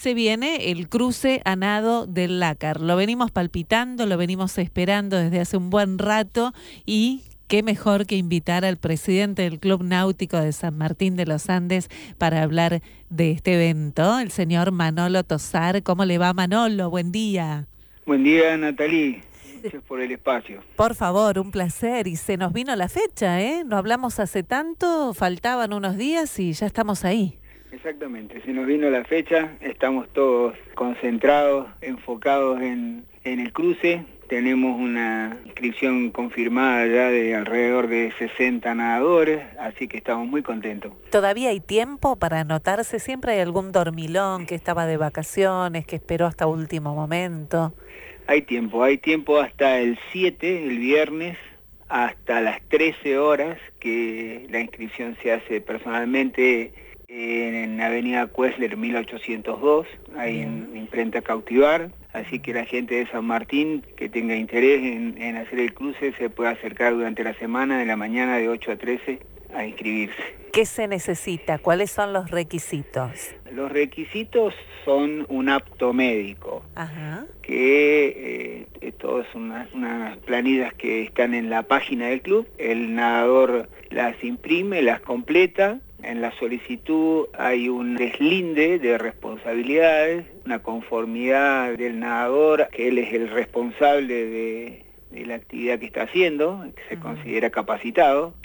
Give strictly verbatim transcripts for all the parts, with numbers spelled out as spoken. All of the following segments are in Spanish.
se viene el cruce a nado del Lácar. Lo venimos palpitando, lo venimos esperando desde hace un buen rato y qué mejor que invitar al presidente del Club Náutico de San Martín de los Andes para hablar de este evento, el señor Manolo Tosar. ¿Cómo le va, Manolo? Buen día. Buen día, Natalí. Gracias por el espacio. Por favor, un placer. Y se nos vino la fecha, ¿eh? No hablamos hace tanto, faltaban unos días y ya estamos ahí. Exactamente, se nos vino la fecha, estamos todos concentrados, enfocados en, en el cruce. Tenemos una inscripción confirmada ya de alrededor de sesenta nadadores, así que estamos muy contentos. ¿Todavía hay tiempo para anotarse? ¿Siempre hay algún dormilón que estaba de vacaciones, que esperó hasta último momento? Hay tiempo, hay tiempo hasta el siete, el viernes, hasta las trece horas, que la inscripción se hace personalmente en Avenida Cuesler mil ochocientos dos, ahí en Imprenta Cautivar. Así que la gente de San Martín que tenga interés en, en hacer el cruce se puede acercar durante la semana, de la mañana de ocho a trece, a inscribirse. ¿Qué se necesita? ¿Cuáles son los requisitos? Los requisitos son un apto médico, Ajá. que eh, todas son unas, unas planillas que están en la página del club. El nadador las imprime, las completa. En la solicitud hay un deslinde de responsabilidades, una conformidad del nadador, que él es el responsable de, de la actividad que está haciendo, que se uh-huh. considera capacitado,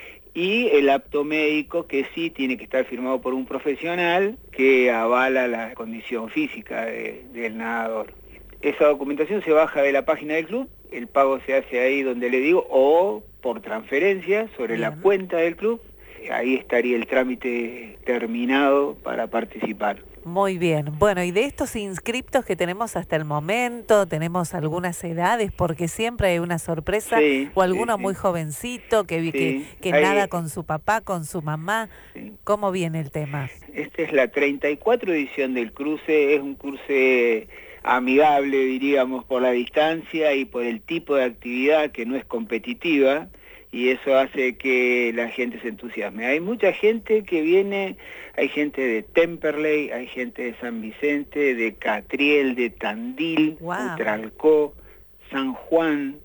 y el apto médico, que sí tiene que estar firmado por un profesional que avala la condición física de, del nadador. Esa documentación se baja de la página del club, el pago se hace ahí donde le digo, o por transferencia sobre Bien. la cuenta del club. Ahí estaría el trámite terminado para participar. Muy bien. Bueno, y de estos inscriptos que tenemos hasta el momento, ¿tenemos algunas edades? Porque siempre hay una sorpresa, sí, o alguno sí, muy sí. jovencito que, sí. que, que hay... nada con su papá, con su mamá. Sí. ¿Cómo viene el tema? Esta es la treinta y cuatro edición del cruce, es un cruce amigable, diríamos, por la distancia y por el tipo de actividad que no es competitiva. Y eso hace que la gente se entusiasme. Hay mucha gente que viene, hay gente de Temperley, hay gente de San Vicente, de Catriel, de Tandil, wow. Utralcó, San Juan,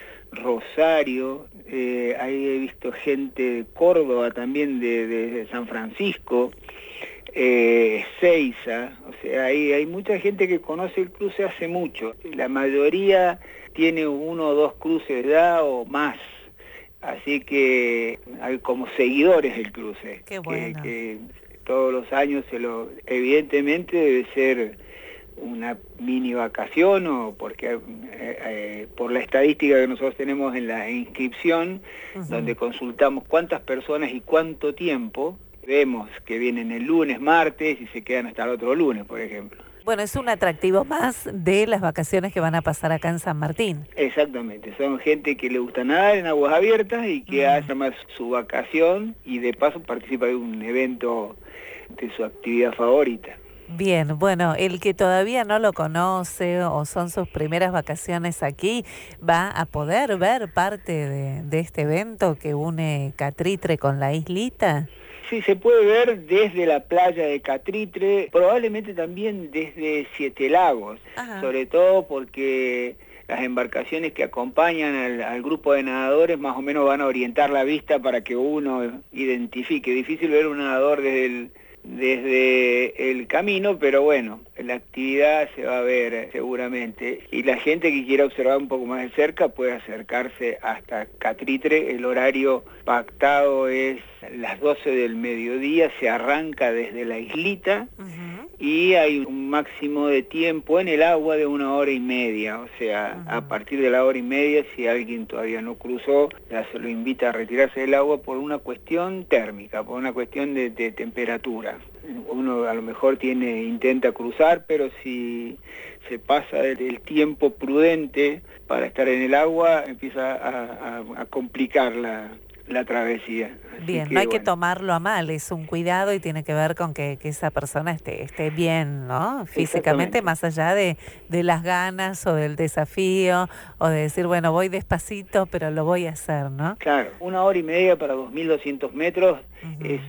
Rosario, eh, ahí he visto gente de Córdoba también, de, de San Francisco, eh, Seiza, o sea, hay, hay mucha gente que conoce el cruce hace mucho. La mayoría tiene uno o dos cruces ya o más. Así que hay como seguidores del cruce. Qué bueno. que, que todos los años se lo, evidentemente debe ser una mini vacación, o porque eh, eh, por la estadística que nosotros tenemos en la inscripción, uh-huh. donde consultamos cuántas personas y cuánto tiempo, vemos que vienen el lunes, martes y se quedan hasta el otro lunes, por ejemplo. Bueno, es un atractivo más de las vacaciones que van a pasar acá en San Martín. Exactamente, son gente que le gusta nadar en aguas abiertas y que mm. hace más su vacación y de paso participa de un evento de su actividad favorita. Bien, bueno, el que todavía no lo conoce o son sus primeras vacaciones aquí, va a poder ver parte de, de este evento que une Catritre con la islita. Sí, se puede ver desde la playa de Catritre, probablemente también desde Siete Lagos, Ajá. sobre todo porque las embarcaciones que acompañan al, al grupo de nadadores más o menos van a orientar la vista para que uno identifique. Difícil ver un nadador desde el, desde el camino, pero bueno, la actividad se va a ver seguramente. Y la gente que quiera observar un poco más de cerca puede acercarse hasta Catritre. El horario pactado es las doce del mediodía, se arranca desde la islita uh-huh. y hay un máximo de tiempo en el agua de una hora y media. O sea, uh-huh. a partir de la hora y media, si alguien todavía no cruzó, ya se lo invita a retirarse del agua por una cuestión térmica, por una cuestión de, de temperatura. Uno a lo mejor tiene intenta cruzar, pero si se pasa del tiempo prudente para estar en el agua, empieza a, a, a complicar la, la travesía. Así bien, que, no hay bueno. que tomarlo a mal, es un cuidado y tiene que ver con que, que esa persona esté, esté bien, ¿no? Físicamente, más allá de, de las ganas o del desafío o de decir, bueno, voy despacito, pero lo voy a hacer, ¿no? Claro, una hora y media para dos mil doscientos metros Uh-huh. es,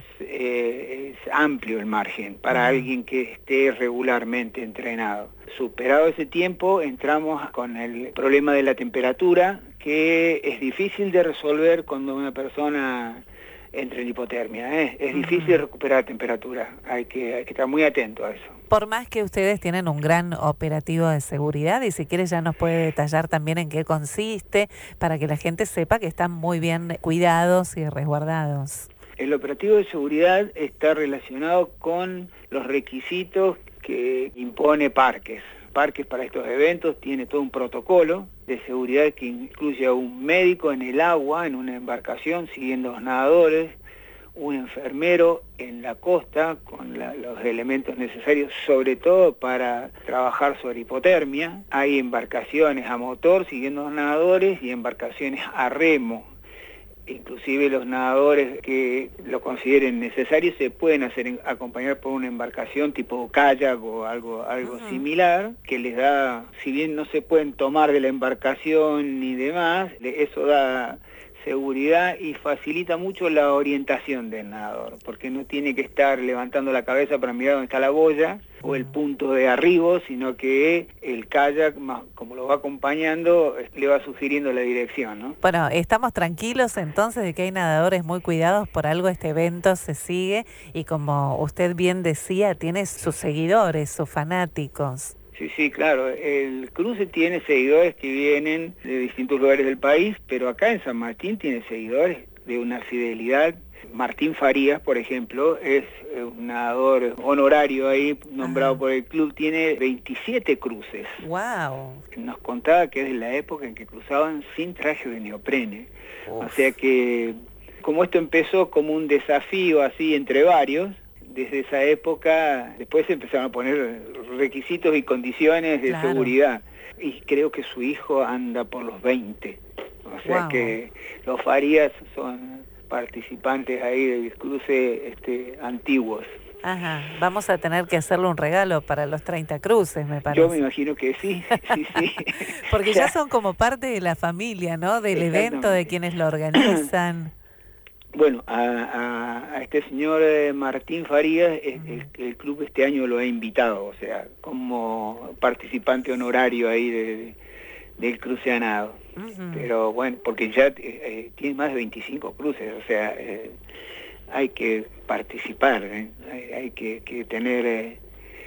eh, es amplio el margen para Uh-huh. alguien que esté regularmente entrenado. Superado ese tiempo, entramos con el problema de la temperatura, que es difícil de resolver cuando una persona entra en hipotermia, ¿eh? Es uh-huh. difícil recuperar temperatura, hay que, hay que estar muy atento a eso. Por más que ustedes tienen un gran operativo de seguridad, y si quiere ya nos puede detallar también en qué consiste, para que la gente sepa que están muy bien cuidados y resguardados. El operativo de seguridad está relacionado con los requisitos que impone Parques. Parques para estos eventos tiene todo un protocolo de seguridad que incluye a un médico en el agua, en una embarcación, siguiendo a los nadadores, un enfermero en la costa con la, los elementos necesarios, sobre todo para trabajar sobre hipotermia. Hay embarcaciones a motor siguiendo a los nadadores y embarcaciones a remo. Inclusive los nadadores que lo consideren necesario se pueden hacer acompañar por una embarcación tipo kayak o algo, algo uh-huh. similar, que les da, si bien no se pueden tomar de la embarcación ni demás, eso da seguridad y facilita mucho la orientación del nadador, porque no tiene que estar levantando la cabeza para mirar dónde está la boya o el punto de arribo, sino que el kayak, como lo va acompañando, le va sugiriendo la dirección, ¿no? Bueno, estamos tranquilos entonces de que hay nadadores muy cuidados, por algo este evento se sigue y, como usted bien decía, tiene sus seguidores, sus fanáticos. Sí, sí, claro. El cruce tiene seguidores que vienen de distintos lugares del país, pero acá en San Martín tiene seguidores de una fidelidad. Martín Farías, por ejemplo, es un nadador honorario ahí, nombrado Ajá. por el club, tiene veintisiete cruces. ¡Wow! Nos contaba que es de la época en que cruzaban sin traje de neoprene. Uf. O sea que, como esto empezó como un desafío así entre varios, desde esa época, después se empezaron a poner requisitos y condiciones de claro. seguridad. Y creo que su hijo anda por los veinte. O sea wow. que los Farías son participantes ahí del cruce este, antiguos. Ajá, vamos a tener que hacerle un regalo para los treinta cruces, me parece. Yo me imagino que sí, sí, sí. Porque ya son como parte de la familia, ¿no? Del evento, de quienes lo organizan. Bueno, a, a, a este señor eh, Martín Farías, eh, uh-huh. el, el club este año lo ha invitado, o sea, como participante honorario ahí de, de, del cruceanado. Uh-huh. Pero bueno, porque ya eh, tiene más de veinticinco cruces, o sea, eh, hay que participar, ¿eh? hay, hay que, que tener eh,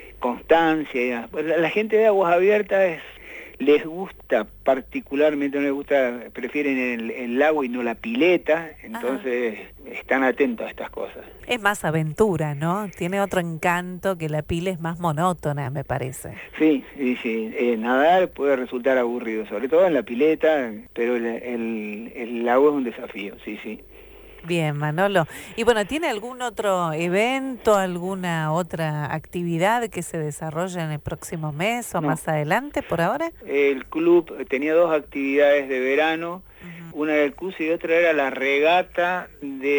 constancia. La, la gente de Aguas Abiertas les gusta particularmente, no les gusta, prefieren el, el lago y no la pileta, entonces Ajá. están atentos a estas cosas. Es más aventura, ¿no? Tiene otro encanto, que la pila es más monótona, me parece. Sí, sí, sí. Eh, nadar puede resultar aburrido, sobre todo en la pileta, pero el, el, el lago es un desafío, sí, sí. Bien, Manolo. Y bueno, ¿tiene algún otro evento, alguna otra actividad que se desarrolle en el próximo mes o no. más adelante por ahora? El club tenía dos actividades de verano, uh-huh. una del cruce y otra era la regata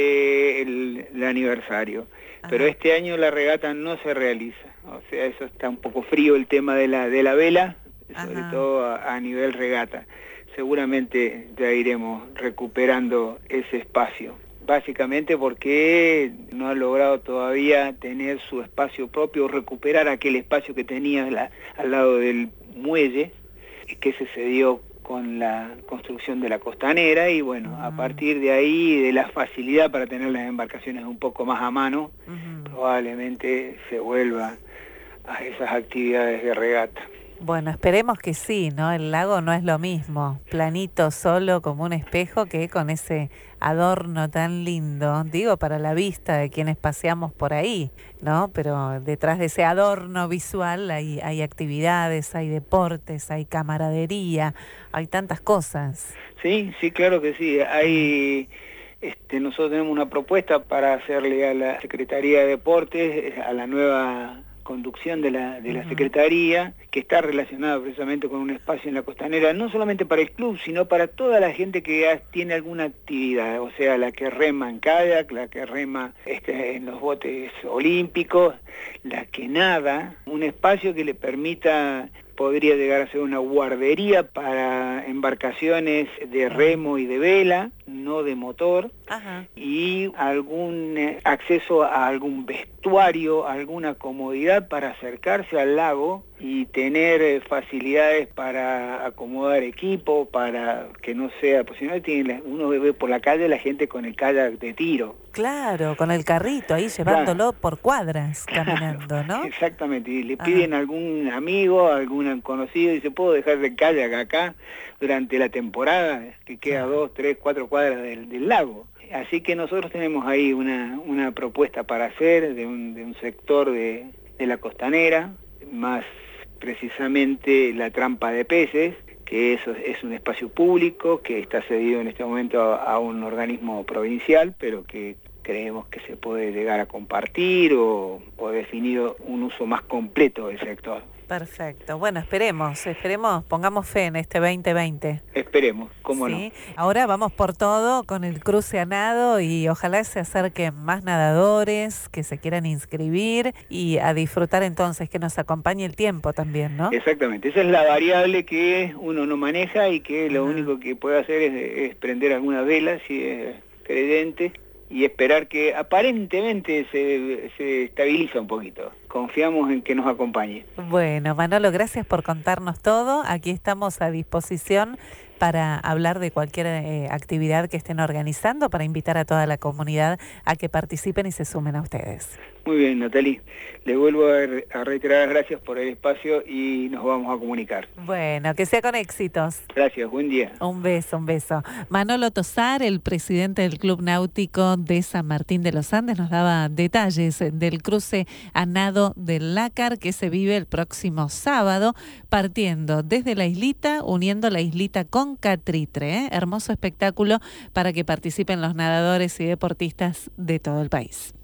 del aniversario. Ajá. Pero este año la regata no se realiza, o sea, eso está un poco frío el tema de la, de la vela, sobre Ajá. todo a, a nivel regata. Seguramente ya iremos recuperando ese espacio. Básicamente porque no ha logrado todavía tener su espacio propio, recuperar aquel espacio que tenía la, al lado del muelle, que se cedió con la construcción de la costanera, y bueno, uh-huh. a partir de ahí, de la facilidad para tener las embarcaciones un poco más a mano, uh-huh. probablemente se vuelva a esas actividades de regata. Bueno, esperemos que sí, ¿no? El lago no es lo mismo, planito, solo, como un espejo, que con ese adorno tan lindo, digo, para la vista de quienes paseamos por ahí, ¿no? Pero detrás de ese adorno visual hay, hay actividades, hay deportes, hay camaradería, hay tantas cosas. Sí, sí, claro que sí. Hay, este, nosotros tenemos una propuesta para hacerle a la Secretaría de Deportes, a la nueva conducción de la, de la uh-huh. Secretaría, que está relacionada precisamente con un espacio en la Costanera, no solamente para el club, sino para toda la gente que tiene alguna actividad, o sea, la que rema en kayak, la que rema este, en los botes olímpicos, la que nada, un espacio que le permita, podría llegar a ser una guardería para embarcaciones de remo y de vela, no de motor, ajá, y algún eh, acceso a algún vestuario, alguna comodidad para acercarse al lago y tener eh, facilidades para acomodar equipo, para que no sea, pues si no tiene, uno ve por la calle la gente con el kayak de tiro. Claro, con el carrito ahí llevándolo claro. por cuadras, caminando, ¿no? Exactamente, y le piden a algún amigo, algún conocido, y dice, ¿puedo dejar el kayak acá durante la temporada? Que queda dos, tres, cuatro cuadras del, del lago. Así que nosotros tenemos ahí una, una propuesta para hacer de un, de un sector de, de la Costanera, más precisamente la trampa de peces, que eso es un espacio público que está cedido en este momento a, a un organismo provincial, pero que creemos que se puede llegar a compartir o, o definir un uso más completo del sector. Perfecto. Bueno, esperemos, esperemos, pongamos fe en este veinte veinte. Esperemos, cómo ¿Sí? no. Ahora vamos por todo con el cruce a nado y ojalá se acerquen más nadadores que se quieran inscribir y a disfrutar entonces, que nos acompañe el tiempo también, ¿no? Exactamente, esa es la variable que uno no maneja y que lo Ajá. único que puede hacer es, es prender alguna vela si es creyente y esperar que aparentemente se, se estabiliza un poquito. Confiamos en que nos acompañe. Bueno, Manolo, gracias por contarnos todo. Aquí estamos a disposición para hablar de cualquier eh, actividad que estén organizando, para invitar a toda la comunidad a que participen y se sumen a ustedes. Muy bien, Natalie. Le vuelvo a, a reiterar las gracias por el espacio y nos vamos a comunicar. Bueno, que sea con éxitos. Gracias, buen día. Un beso, un beso. Manolo Tosar, el presidente del Club Náutico de San Martín de los Andes, nos daba detalles del cruce a nado del Lácar que se vive el próximo sábado, partiendo desde la islita, uniendo la islita con Catritre. ¿eh? Hermoso espectáculo para que participen los nadadores y deportistas de todo el país.